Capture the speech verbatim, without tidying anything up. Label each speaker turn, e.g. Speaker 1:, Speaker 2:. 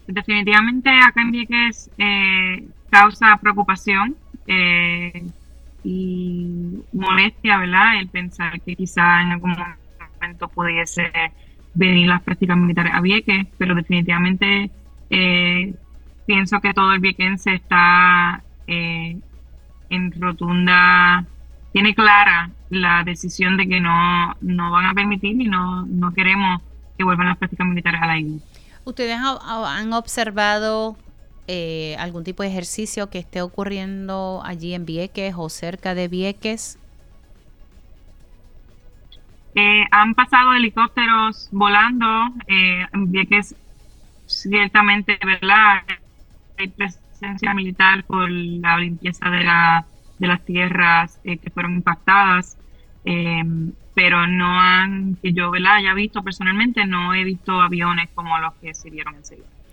Speaker 1: Definitivamente acá en Vieques eh, causa preocupación eh, y molestia, ¿verdad? El pensar que quizá en algún momento pudiese venir las prácticas militares a Vieques, pero definitivamente eh, pienso que todo el viequense está eh, en rotunda, tiene clara la decisión de que no, no van a permitir y no, no queremos que vuelvan las prácticas militares a la isla.
Speaker 2: ¿Ustedes ha- han observado eh, algún tipo de ejercicio que esté ocurriendo allí en Vieques o cerca de Vieques?
Speaker 1: Eh, han pasado helicópteros volando, eh, en Vieques ciertamente, ¿verdad? Hay presencia militar por la limpieza de, la, de las tierras eh, que fueron impactadas, eh, pero no han, que yo, ¿verdad? haya visto personalmente, no he visto aviones como los que se vieron en Sevilla.